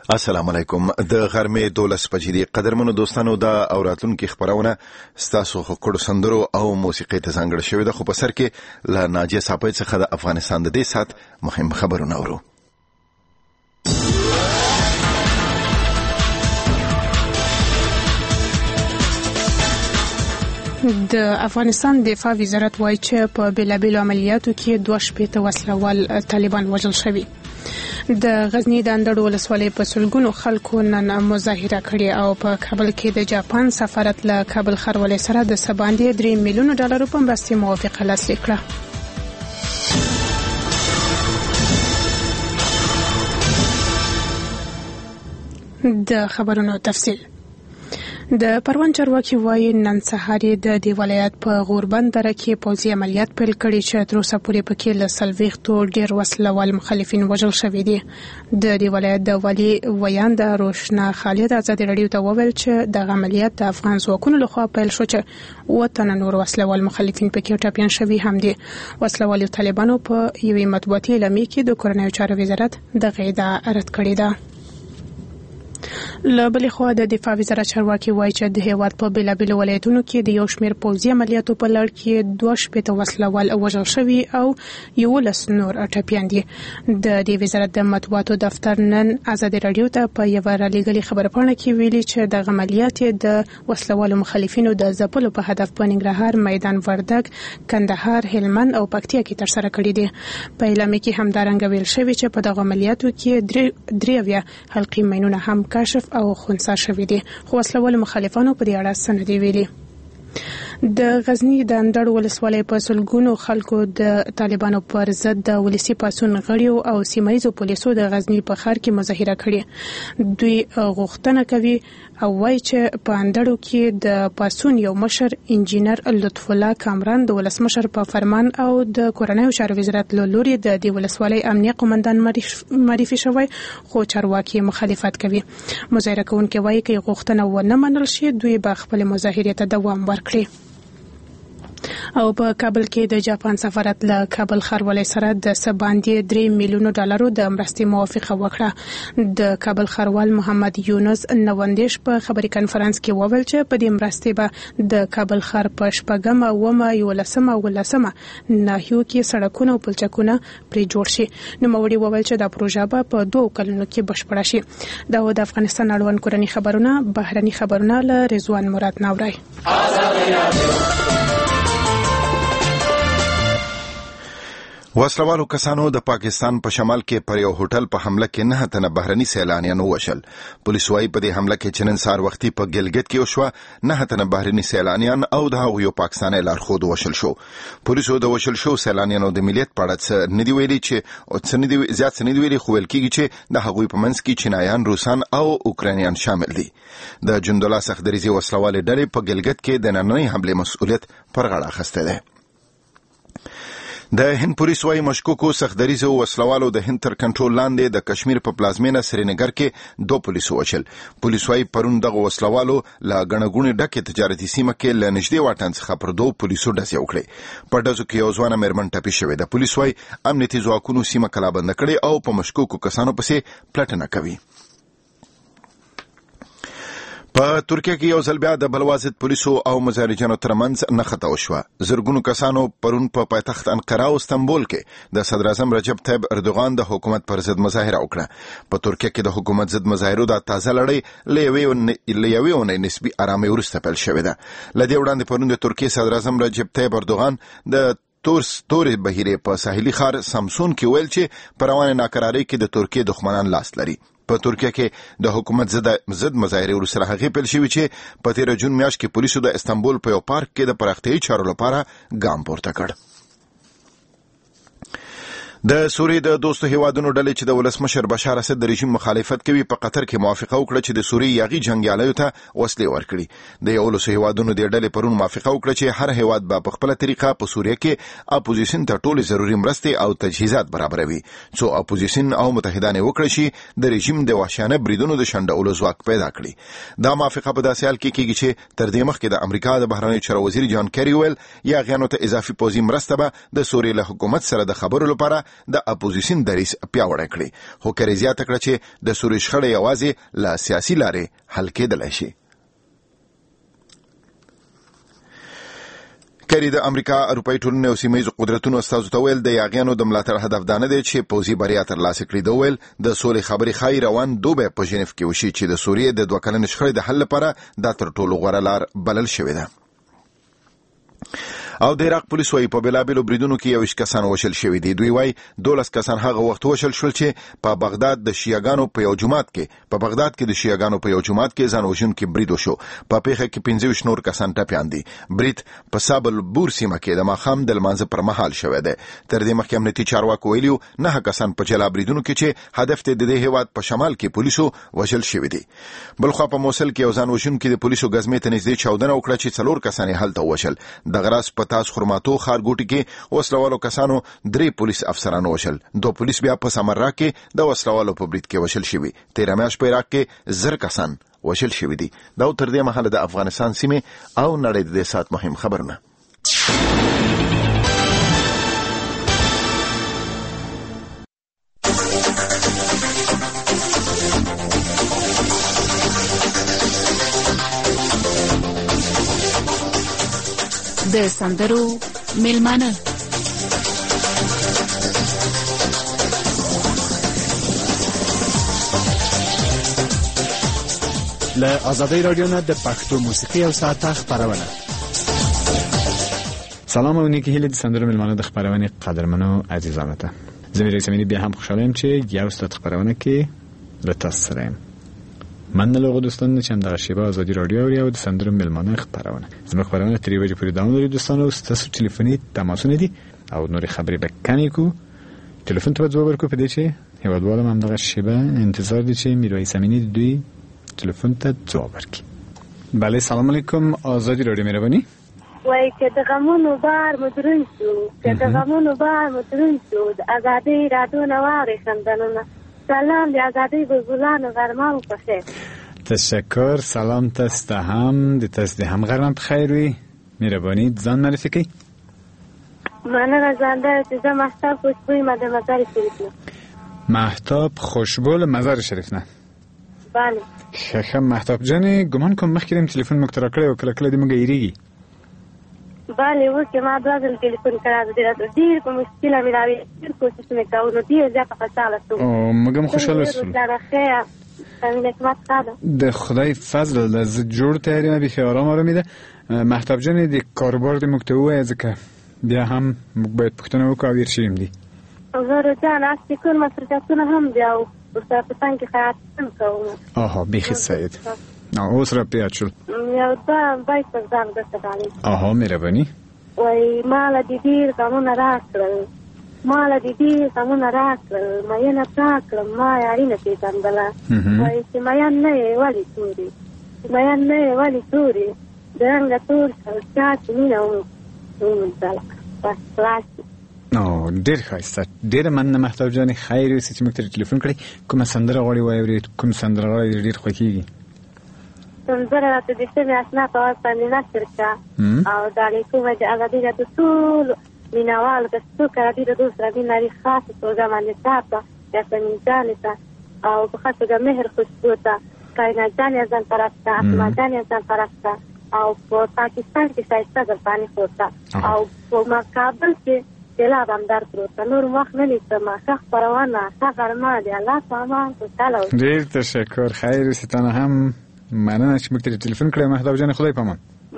السلام علیکم. د غرمې 12 بجې د قدرمنو دوستانو د اوراتونکو خبرونه ستاسو خکړو سندرو او موسیقي ته څنګه شوې ده. خو په سر کې لا ناجیه صاحب څخه د افغانستان د دې سات مهم خبرونه اورو. د افغانستان دفاع وزارت وایي چې په بیلابیلو عملیاتو کې 2 وسلوال طالبان وژل شوي. د غزنی د اندړو ولسوالۍ په سلګونو خلکو نن مظاهره کړې او په کابل کې د جاپان سفارت له کابل ښاروالۍ سره د سباندې $3 میلیون په مرستې موافقه لاسلیک کړه. د خبرونو تفصیل. د پروان چارواکي وایي نن سهار د دې ولایت په غوربند دره کې پوځي عملیات پیل کړي چې تر اوسه پورې پکې له 40 ډېر وسلوال مخالفین وژل شوي دي. د دې ولایت د والي ویاند روشنا خالد ازادي رادیو ته وویل چې د عملیات د افغان ځواکونو لخوا پیل شو چې 7 نور وسلوال مخالفین پکې ټاپیان شوي هم دي. وسلوال طالبانو په یوې مطبوعاتي اعلامیه کې د کورنیو چارو وزارت دغه ادعا رد کړې ده. له بلې خوا د دفاع وزارت چارواکي وایي چې د هیواد په بیلابیلو ولایتونو کې د یو شمېر پوځي عملیاتو په لړ کې 2 وسلوال وژل شوي او 11 نور ټپیان دي. د دې وزارت د مطبوعاتو دفتر نن ازادي رادیو ته په یو رالیږلي خبرپاڼه کې ویلي چې د عملیات د وسلوالو مخالفینو د ځپلو په هدف په ننګرهار، میدان وردګ، کندهار، هلمند او پکتیا کې ترسره کړي دي. په اعلامیه کې همدارنګه ویل شوی چې په دغه عملیاتو کې 3 حلقي ماینونه هم کشف او خنثی شوي دي، خو وسلوال مخالفانو په دې اړه څه نه دي ویلي. د غزنی د اندړو ولسوالۍ په سلګونو خلکو د طالبانو پر ضد د ولسی پاڅون غړیو او سیمایي پولیسو د غزنی په ښار کې مظاهره کړې. دوی غوښتنه کوي او وایي چې په اندړو کې د پاڅون یو مشر انجینر لطف الله کامران د ولسمشر په فرمان او د کورنیو چارو وزارت له لوري د دې ولسوالۍ امنیه قومندان معرفي شوی، خو چارواکي مخالفت کوي. مظاهره کوونکي وایي چې غوښتنه ونه منل شي دوی به خپل مظاهرې ته دوام ورکړي. او په کابل کې د جاپان سفارت له کابل ښاروالۍ سره د سباندې $3 میلیون د مرستې موافقه وکړه. د کابل ښاروال محمد یونس نوندیش په خبري کانفرنس کې وویل چې په دې مرستې به د کابل ښار په 8 او 11 ناحیو کې سړکونه او پلچکونه پرې جوړ شي. نوموړي وویل چې دا پروژه به په 2 کلونو کې بشپړه شي. دا د افغانستان اړوند کورني خبرونه بهرني خبرونه له رضوان مراد ناورای. وسلوالو کسانو د پاکستان په شمال کې پر یو هوټل په حمله کې 9 تنه بهرني سیلانیان وشل. پولیس وايي په دې حمله کې چنن سار وختي په ګلګت کې وشو 9 تنه بهرني سیلانیان او د هغو یو پاکستاني لارښود وشل شو. پولیسو د وشل شو سیلانیانو د ملیت په اړه څه ندی ویلي چې زیات څه ندی ویلي، خو ویل کېږي چې د هغوی په منځ کې چینایان، روسان او اوکرانیان شامل دي. د جندولا سخدریزي وسلوالې ډلې په ګلګت کې د نننۍ حمله مسؤلیت پر غاړه اخیسته ده. د هند پولیس وايي مشکوکو سخدریزو وسلوالو د هند تر کنټرول لاندې د کشمیر په پلازمینه سرینګر کې 2 پولیس وشل. پولیس وايي پرون دغه وسلوالو لا غنغونی ډکه تجارتي سیمه کې ل نږدې واټن څخه پر 2 پولیسو ډز وکړي. په ډزو کې یو ځوان مېرمن ټپي شوې ده. پولیس وايي امنیتي ځواکونو سیمه کلابند کړي او په مشکوکو کسانو پسې پلټنه کوي. په ترکیه کې یو ځل بیا د بلوازد پولیسو او مظاهرجانو ترمنځ نښته وشوه. زرګونو کسانو پرون په پایتخت انقره او استنبول کې د صدر اعظم رجب طیب اردوغان د حکومت پر ضد مظاهره وکړه. په ترکیه کې د حکومت ضد مظاهرو د تازه لړۍ له یوې اونۍ نسبي آرامۍ وروسته پیل شوې ده. له دې وړاندې پرون د ترکیې صدر اعظم رجب طیب اردوغان د تورې بهیرې په ساحلي ښار سمسون کې ویل چې په روانه ناکرارۍ کې د ترکیې دښمنان لاس لري. په ترکیه کې د حکومت ضد مظاهرې وروسته هغې پیل شوي چې په 13 جون میاشت کې پولیسو د استنبول په یو پارک کې د پراختیایي چارو لپاره ګام پورته کړ. د سوریې د دوستو هیوادونو ډلې چې د ولسمشر بشار اسد د رژیم مخالفت کوي په قطر کې موافقه وکړه چې د سوریې یاغي جنګیالیو ته وسلې ورکړي. د 11 هیوادونو د ډلې پرون موافقه وکړه چې هر هیواد به په خپل طریقه په سوریه کې اپوزیشن ته ټول ضروري مرستې او تجهیزات برابروي څو اپوزیشن او متحدان وکړي شي د رژیم د وحشیانه بریدونو د شنډولو ځواک پیدا کړي. دا موافقه په داسې حال کې کېږي چې تر دې مخکې د امریکا د بهرنیو چارو وزیر جان کیری ویل یاغیانو ته اضافي پوځي مرسته به د سوریې له حکومت سره د خبرو لپاره د اپوزیشن دریځ پیاوړی کړي، خو کړي زیاته کړه چې د سوریې شخړه یوازې له سیاسي لارې حل کېدلی شي. کری د امریکا اروپای ټولنې او سیمه ییزو قدرتونو استازو ته ویل د یاغیانو د ملاتړ هدف دا نه دی چې پوځي بریا ترلاسه کړي. دا ویل د سولې خبرې ښایي روان دوبی په ژنیف کې وشي چې د سوریې د 2 کلنې شخړې د حل لپاره دا تر ټولو غوره لار بلل شوې ده. او د عراق پولیس وايي په بلابلو بریدونو کې 21 کسان وشل شوي دي. دوی وايي 12 کسان هغه وخت وشل شول چې په بغداد د شیعاګانو په یو جماعت کې ځان وژونکي برید وشو. په پیښه کې 25 نور کسان ټپیان دي. برید په سابل بور سیمه کې د ماښام د لمانځه پر مهال شوی دی. تر دې مخکې امنیتي چارواکو ویلي 9 کسان په جلا بریدونو کې چې هدف ته د دې هیواد په شمال کې پولیسو وشل شوي دي. بلخوا په موصل کې یو ځان وژونکي د پولیسو غزمې ته نږدې چاودنه وکړه چې 4 کسان یې هلته وشل. د غراس په تاس خرماتو خارګوټي کې وسلوالو کسانو 3 پولیس افسران وشل. 2 پولیس بیا په سمرا کې د وسلوالو په برید کې وشل شوي. 13 میاشت په عراق کې 10 کسان وشل شوي دي. دا تر دې مهاله د افغانستان سیمه او نړۍ د سات مهم خبرونه. د سندرو میلمانه له آزادۍ رادیو نه د پښتو موسیقي او ساعته خبرونه. سلام او نیکی هیله د سندرو میلمانه د خبرونه قدرمنو عزیزانو ته. زه مې رسمي بیا هم خوشاله یم چې یو ست خبرونه کې له تاسو سره یم. من له دوستان چې همدغه شیبه آزادۍ رادیو او د سندرو میلمانه خبرونه زموږ خبرونه تر یوه پورې دوام لري. دوستانو ستاسو ټلیفوني تماسونه دي او نورې خبرې به کني کو ټلیفون ته ځواب ورکو په دې چې هیوادوالم همدغه شیبه انتظار دي چې میرویس امینی دوی ټلیفون ته ځواب ورکړي. بله سلام علیکم آزادۍ رادیو مهرباني. وای که د غمونو بار مدرون شو د آزادۍ رادیو نه واغې خندنونه. سلام د آزادۍ بلبلانو غرمه په خیر. تشکر. سلام تاسو ته هم د تاسو هم غرمه په خیر وي. مهرباني ځان معرفي کړئ. مننه زنده چې زه مهتاب خوشبوی مده مزار شریف نه. مهتاب خوشبو مزار شریف نه. بله. ښه مهتاب جان ګمان کوم مخکې د تلیفون مکتر کړی او کله کله د موږ ایریږي. بله اوس چې ما دوازل تلیفون کړی ډېر په مشکله مې راوي ډېر کوشش مې کاوه نو ډېر زیاته خوشحاله شوم. موږ هم خوشحاله شوم. د خدای فضل ده. زه جوړ تیاری نه بیخي آرام ده. مهتاب جان د کاروبار د موږ ته ووایه ځکه بیا هم موږ باید پوښتنه وکړو او ورشیم دي. زه جان اصلي کور مصرفیاتونه هم دي او ورسره په څنګ کې خیاط هم کوم. آها بیخي سعید. اوس را پیاد شد. یو دا بایک پر ځان ګټه ډالۍ. آها مهرباني. وای مال دې ډېر غمونه راکړل ما یې نه پاکړم ما یاري نه پیژندله. وای چې میان نه یې ولې تورې د رنګه تور چا چې مینه وموندله بس خلاص. ډېر ښایسته. ډېره مننه مهتاب جانې. خیر اوسې چې موږ ته ټلیفون کړی. کومه سندره غواړې واورې؟ کوم سندره غواړې ډېر خوښېږي؟ سندره راته د سمې اسنا په آواز باندې نشر کړه او دا لیکومه د ازادۍ راډیو ټولو مینوالو ته څوک ازادۍ راډیو سره مینه لري خاصه توګه باندې ته یاسمین جانې ته او په خاصه توګه مهر خوشبو ته کائنات جانې ځان پرسته اسما جانې ځان پرسته او په پاکستان کې ښایسته ګلپانې خورته او په مقابل کې سیلاب هم در پروته. نور وخت نه لیکم. ښه خپرونه ښه غرمه د الله په امان خوشحاله اوسئ. ډېر تشکر. خیر اوسې. تا نه هم مننه چې موږ ته ټلیفون کړی. مهتاب جان خدای په امان.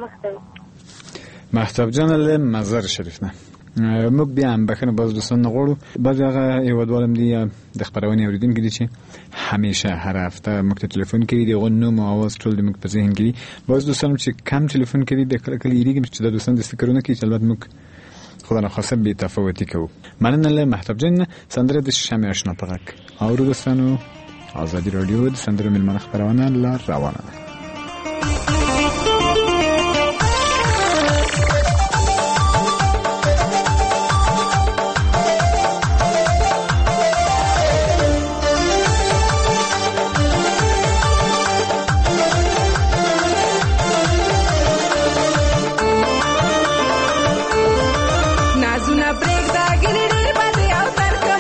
مهتاب جان له مزار شریف نه. موږ بیا هم بخښنه باز دوستان نه غواړو. بعضې هغه هېوادوال دي د خپرونې اورېدونکي دي چې همیشه هر هفته موږ ته ټلیفون کوي. د هغو نوم او اواز ټول د موږ په ذهن کې دي. بعض دوستان چې کم ټلیفون کوي بیا کله کله یېرېږم چې دا دوستان دستګیرونه کوي چې البته موږ خدا نخواسته بی تفاوتی کوو. مننه له مهتاب جان. سندره د شمع آشنا په غږ اورو. دوستانو آزادۍ رادیو د سندرو میلمانه خپرونه لا روانه ده. نازونه برېږده ګلې ډېر بد او ترکه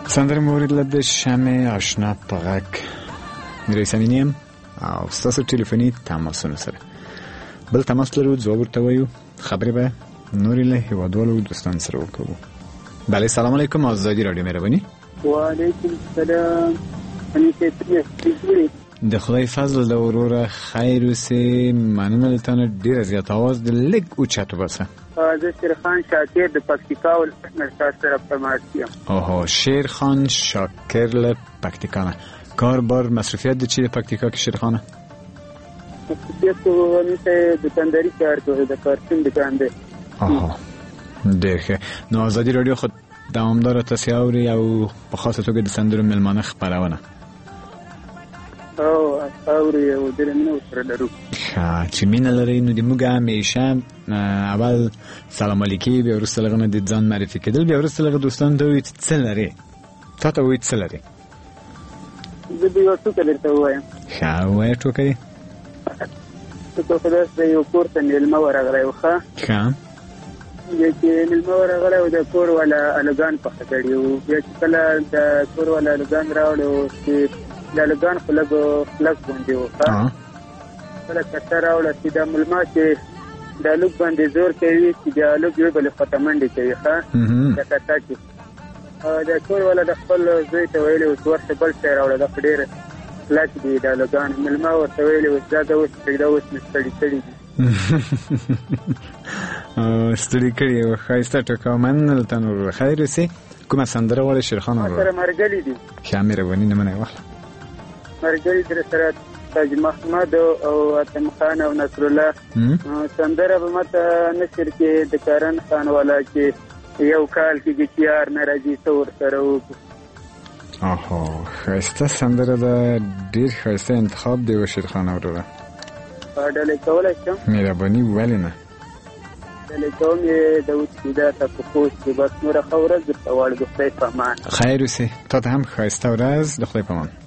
سندره مورد لد شمع آشنا په غږ میرویس امینی یم او ستاسو ټلیفوني تماسونه سره بل تماس لرو ځواب ورته وایو خبرې به نورې له هیوادوالو دوستان سره وکړو. بله سلام علیکم آزادی رادیو مهرباني. وعلیکم السلام. د خدای فضل د وروره خیر اوسې مننه له تانه ډېره زیات اواز د لږ اوچت وباسه. زه شیرخان شاکر د پکتیکا ولایت څخه سره فرمایش یم. اوه شیرخان شاکر له پکتیکا نه کار بار مصرفیت د چی د پکتیکا کې شیرخانه؟ مصرفیت تو همیشه دکانداری کار کوي د کارتون دکان دی. آها ډېر ښه. نو آزادي رادیو خو دوامداره تاسې اوري او په خاصه توګه د سندرو مېلمانه خپرونه اوري او ډېره مینه ورسره لرو. ښه چې مینه لرئ نو د موږ همیشه اول سلام علیکي بیا وروسته له هغه نه د ځان معرفي کېدل بیا وروسته له هغه دوستانو ته ووایئ چې څه لرې تا ته ووایئ څه لرې. زه به یوه ټوکه درته ووایم. ښه ووایه ټوکه یې. ټوکه خو داسې د یو کور ته مېلمه ورغلی و. ښه بیا چې مېلمه ورغلی و د کور والا الوګان پخه کړي وو. بیا چې کله د کور والا الوګان راوړی و چې د الوګان خو لږ کلک غوندې و. کله کته راوړه چې دا مېلمه چې د الوګ باندې زور کوي چې د الوګ یوې بلې خواته منډې کوي. د کته کې د کور والا د خپل زوی ته ویلي و چې ورته بل شی راوړه دا خو ډېر کلک دي د الوګان. مېلمه ورته ویلي و چې دا اوس پرېږده اوس مې ستړي کړي دي. ستړي کړي و. ښایسته ټوکه مننه له تا نور خیر اوسې. کومه سندره غواړې شیرخان وروره؟ سره مرګلي دي. ښه مهرباني نه منئ واخله. مرګلي در سره تاج محمد او اتم خان او نصرالله. سندره به ماته نشر کې د کارن خان والا چې یو کال کې چې یار نه راځي څه ورسره وکړو. آها ښایسته سندره ده ډېر ښایسته انتخاب دی و شیرخان وروره. ډالۍ کولی شم؟ مهرباني ولې نه. ډالۍ کوم یې د اوسپیدا ته په خوست کې. بس نوره ښه ورځ درته غواړو. د خدای په امان. خیر اوسې. تا ته هم ښایسته ورځ. د خدای په امان.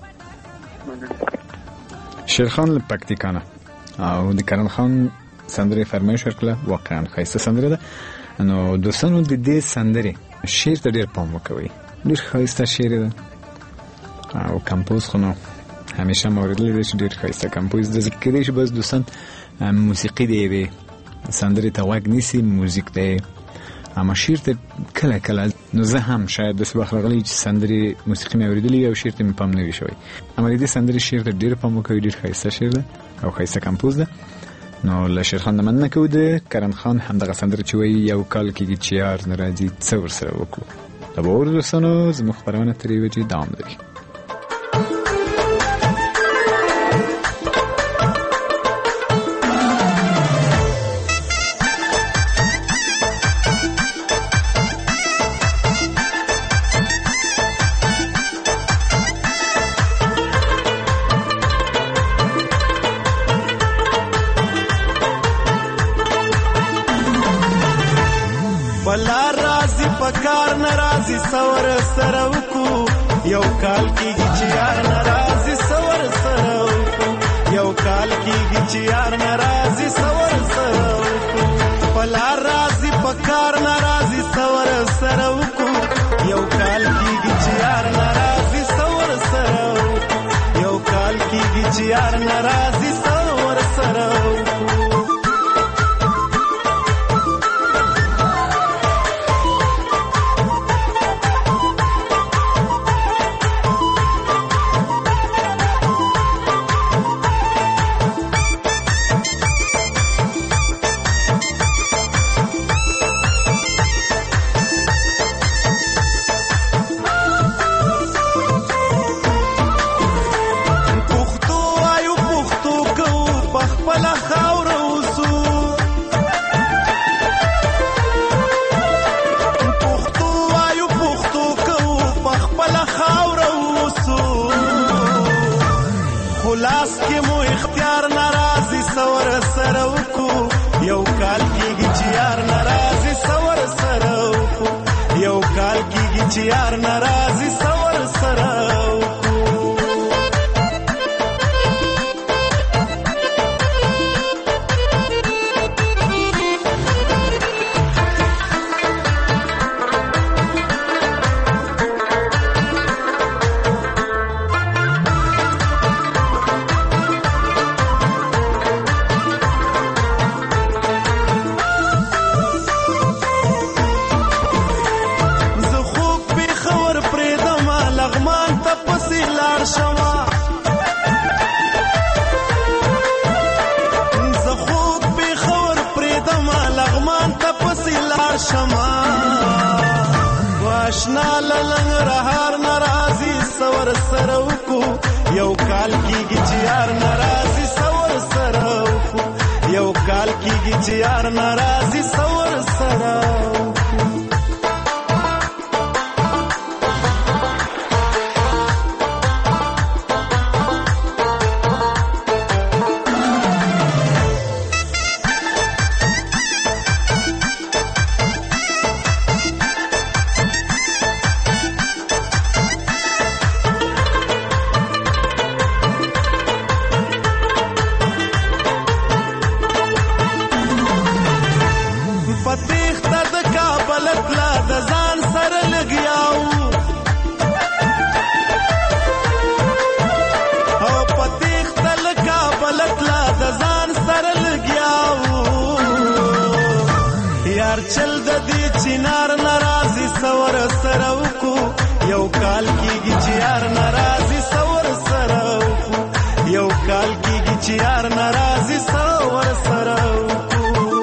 شیرخان له پکتیکا نه او د کرن خان سندره فرمایش ورکړه. واقعا ښایسته سندره ده. نو دوستانو د دې سندرې شعر ته ډېر پام وکوئ. ډېر ښایسته شعر ده او کمپوز خو نو همیشه موردلی دی چې ډېر ښایسته کمپوز ده. ځکه کېدای شي بس دوستان موسیقي د یوې سندرې ته غوږ نیسي موزیک دی اما شعر ته کله کله نو زه هم شاید داسې وخت راغلی چې سندرې موسیقي مې اورېدلې وي او شعر ته مې پام نه وي شوی. اما د دې سندرې شعر ته ډېر پام وکوئ. ډېر ښایسته شعر ده او ښایسته کمپوز ده. نو له شیرخان نه مننه کوو. د کرن خان همدغه سندره چې وایي یو کال کېږي چې یار نه راځي څه ورسره وکړو. د باور دوستانو زموږ خپرونه تر یوې بجې دوام لري. بلا رازی پکار نرازی سور سره وکو یو کال کېږي چې یار ناراضي سور سره وکو یو کال کېږي چې یار ناراضي سور سره وکو بلا رازی پکار نرازی سور سره وکو یو کال کېږي چې یار ناراضي سور سره وکو یو کال کېږي چې یار ناراضي سور سره وکو خلاص کې مو اختیار ناراضي سور سره وکو یو کال کېږي چې یار ناراضي سور سره وکو یو کال کېږي چې یار ناراضي سور سره وکو آشنا لنګ رهار ناراضي سور سره وکو یو کال کیږي چې یار ناراضي سور سره وکو یو کال کیږي چې یار ناراضي سور سره چل د دې چنار ناراضي سور سره وکو یو کال کیږي چې یار ناراضي سور سره وکو یو کال کیږي چې یار ناراضي سور سره وکو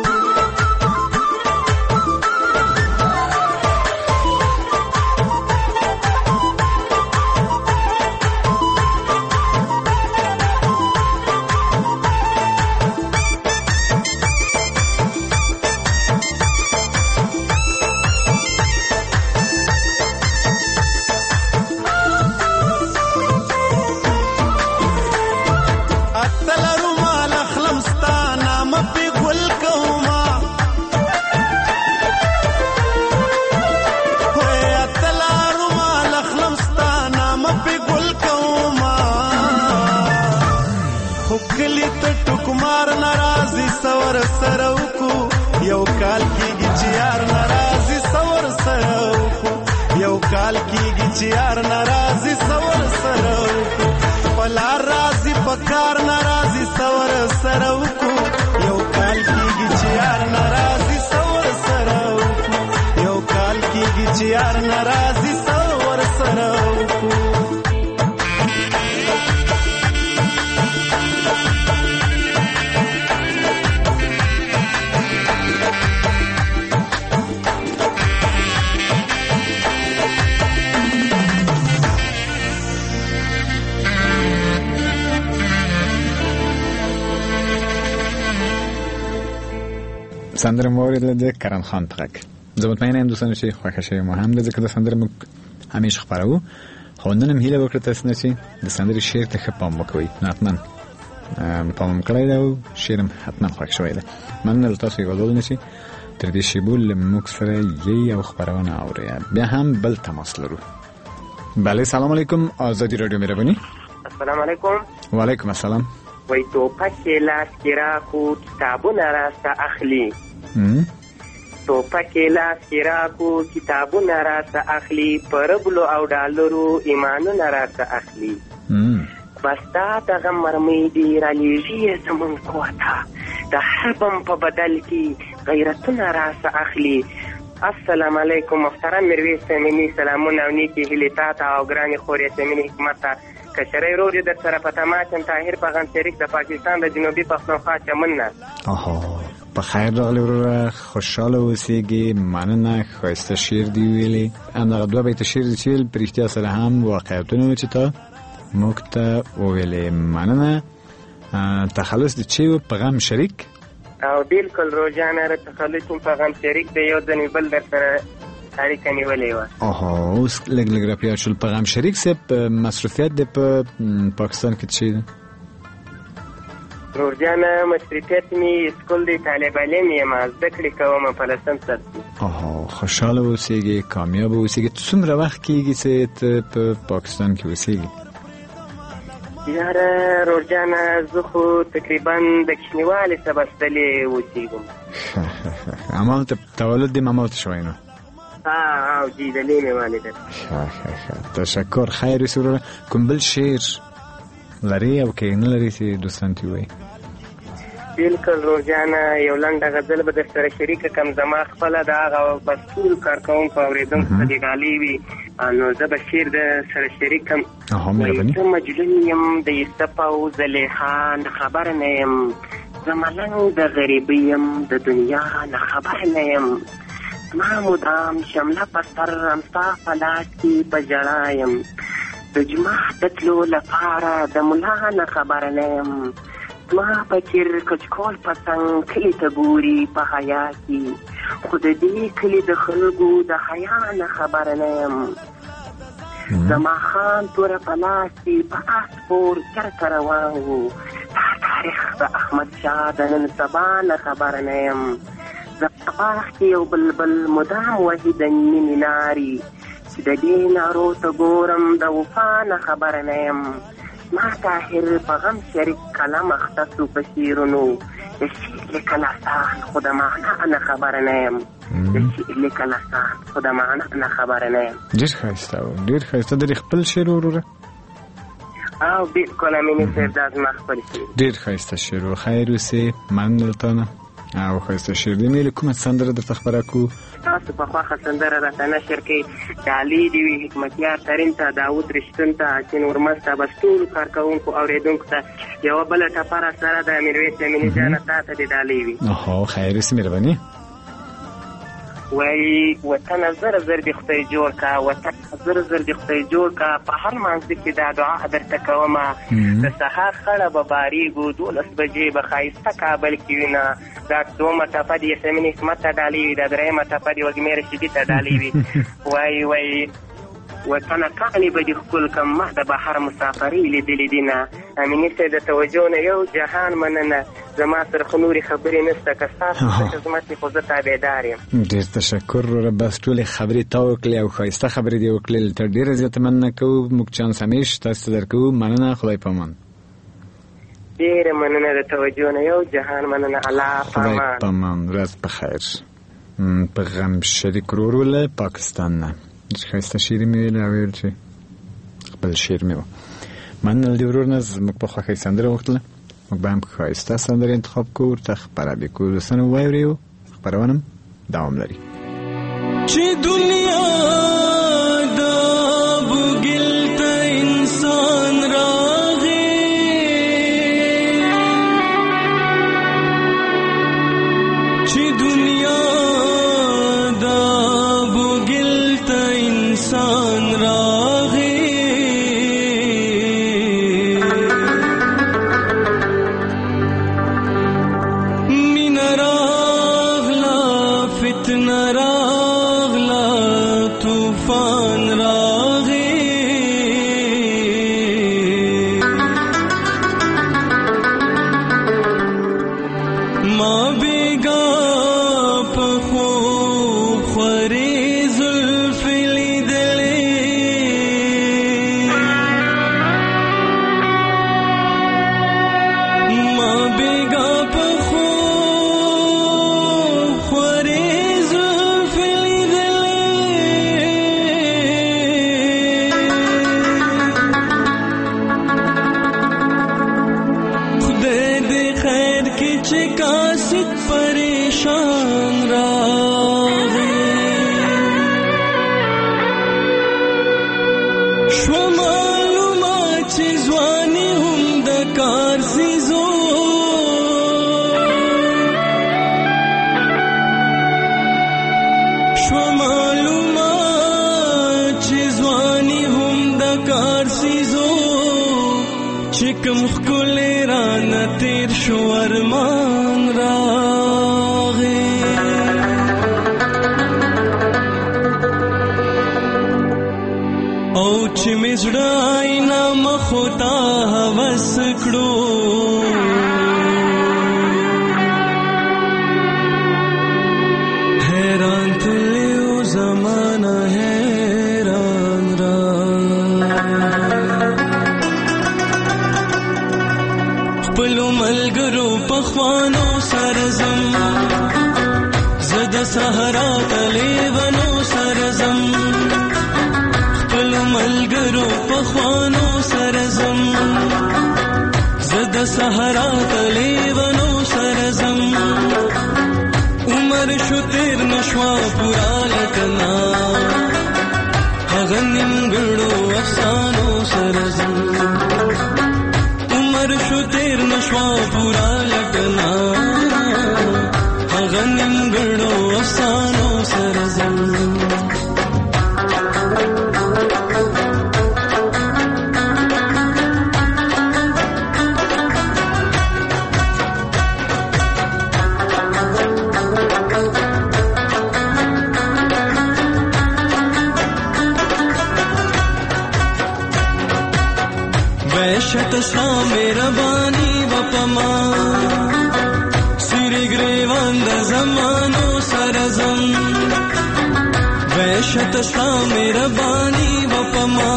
سور سره وکو یو کال کیږي چې یار ناراضي سور سره وکو یو کال کیږي چې یار ناراضي سور سره وکو پلار راضي پکار ناراضي سور سره وکو یو کال کیږي چې یار ناراضي سور سره وکو یو کال کیږي چې یار ناراضي سور سره وکو سندره مورد د کرن خان تغک زه مطمئنه یم دوستانو چې خوښه شوې مو هم ده ځکه د سندره موږ همیشه خپروو خو نن هم هیله وکړه تاسو نه چې د سندرې شعر ته ښه پام وکوئ حتما پام هم کړی دی او شعر هم حتما خوښ شوی دی مننه له تاسو یوازول نه چې تر دې شیبو له موږ سره یې یو خپرونه اورئ بیا هم بل تماس لرو بله سلام علیکم آزادی رادیو مهرباني السلام علیکم وعلیکم السلام وای توپک لاس کې راکو کتابونه راسته اخلي توپک لاس کې راکو کتابونه راسته اخلي پربلو او ډالرو ایمانونه راسته اخلي بس دا دغه مرمۍ دي رالیږي زمونږ قوته د هر بم په بدل کې غیرتونه راسته اخلي السلام علیکم محترم میرویس سمیمی سلامونه او نیکې هیلې تا ته او ګرانې خورې سمیمي حکمت ته کشرۍ رور یې در سره په تماس یم طاهر پیغام شریک د پاکستان د جنوبي پښتونخوا چمن نه په خیر راغلی وروره خوشحاله اوسېږي مننه ښایسته شعر دي ویلې همدغه دوه بیته شعر دي چې ویل په رښتیا سره هم واقعیتونه وو چې تا موږ ته وویلې مننه تخلص د چې و په غم شریک او بالکل روزانه را تخلص په غم شریک دی یو ځنې بل در سره اړیکه نیولې وه اوس لږ لږ راپیاد شول په غم شریک صاحب مصروفیت دی په پاکستان کې څه دی روزانه مصروفیت می اسکول دی طالب علم یم زده کړې کوم په لسم صف کې خوشحاله اوسېږي کامیاب اوسېږي څومره وخت کېږي چې ته په پاکستان کې اوسېږي یاره روزانه زه خو تقریبا د کوچنیوالي څخه بستلې اوسېږم همالته تولد دې همالته شوی نو او جی دلی می والده تشکر خیر سرور کوم بل شعر لري او کې نه لري چې دوستان تی وي بالکل روزانه یو لنډه غزل به در سره شریک کم زما خپل د هغه مسؤل کارکون په اوریدم چې غالي وي نو زه به شعر د سره شریک کم ته مجنون یم د یوسف او زلیخا نه خبر نه یم زملنګ د غریبی یم د دنیا نه خبر نه یم زما مدام شمله په سر رمسا په لاس کې په ژړا یم د جومات د تلو لپاره د ملا نه خبر نه یم زما په څېر کچکول په څنګ کلي ته ګوري په حیا کې خو د دې کلي د خلکو د حیا نه خبر نه یم زما خان توره په لاس کې په آس پور چرته روان و دا تاریخ د احمد شاه د نن سبا نه خبر نه یم زه په باغ کې یو بلبل مدام وهي د مینې لارې چې د دې نارو ته ګورم د وفا نه خبر نه یم ما طاهر په غم شریک قلم اخته سو په شعرونو د شعر لیکل اسان خو د معنا نه خبر نه یم د شعر لیکل اسان خو د معنا نه خبر نه یم ډېر ښایسته و ډېر ښایسته د خپل شعر وروره او بالکل امیني صاحب دا زما خپل شعر ډېر ښایسته شعر و خیر اوسې مننه له تا نه او ښایسته شعر دی میلې کومه سندره درته خپره کړو تاسو په خوښه سندره راته نشر کړئ د علي دې وي حکمتیار ترین ته داود رشتون ته چې نورمز ته بس ټولو کارکوونکو اورېدونکو ته یوه بله ټپه راسره ده میرویس امیني جانه تا ته دې ډالۍ وي خیر اوسې مهرباني وایي وطنه زر زر دې خدای جوړ کا وطنه زر زر دې خدای جوړ کا په هر مانځه کې دا دعا درته کومه د سهار خړه به بارېږو 12 بجې به ښایسته کابل کې وینه دا دومه ټپه د یاسمین حکمت ته ډالۍ وي دا درېیمه ټپه د وږمې رشیدي ته ډالۍ وي وایي وطنه کاڼي به دې ښکل کم ما د بهر مسافرۍ لیدلې دي نه امیني صاحب د توجه نه یو جهان مننه زما سره خو نورې خبرې نشته که ستاسو څه خدمت وي خو زه تابعدار یم ډېر تشکر وروره بس ټولې خبرې تا وکړې او ښایسته خبرې دې وکړې ته ډېره زیاته مننه کوو موږ چانس همیش تاسو ته درکوو مننه خدای پامان ډېره مننه د توجه نه یو جهان مننه الله خدای پامان ورځ په خیر په غم شریک ورور له پاکستان نه ښایسته شعر مې ویل او ویل چې خپل شعر مې و مننه له دې ورور نه زموږ په خوښۍ سندره وغوښتله موږ به هم ښایسته سندرې انتخاب کوو ورته خپره به کوو دوستان واورئ او خپرونه هم دوام لري چې دنیا دا بوګل ته انسان راغی چې دنیا دا بوګل ته انسان راغی کم خکل ران تیر شو ارمان راغی او چې مزړای نام خدا هوس کړو حیران تلیو زمانہ حیران را خپلو ملګرو پخوانو سرزم زد صحرا تلیونو سرزم خپلو ملګرو پخوانو سرزم زد صحرا تلیونو سرزم عمر شو تیر نشوا پورا لکنا هغه نیمګړو افسانو سرزم عمر شو تیر نشوا پورا لکنا هغه نیمګړو افسانو سرزم وحشت ستا مهرباني وپما سری گریوان د زمانو سرزم وحشت ستا مهرباني وپما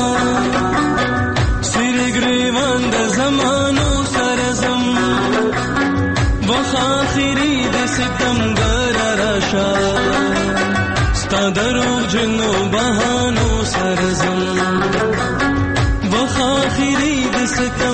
سری گریوان د زمانو سرزم وخ آخری د ستم گر راشا ستا درو جنو بهانو سرزم وخ آخری د ستم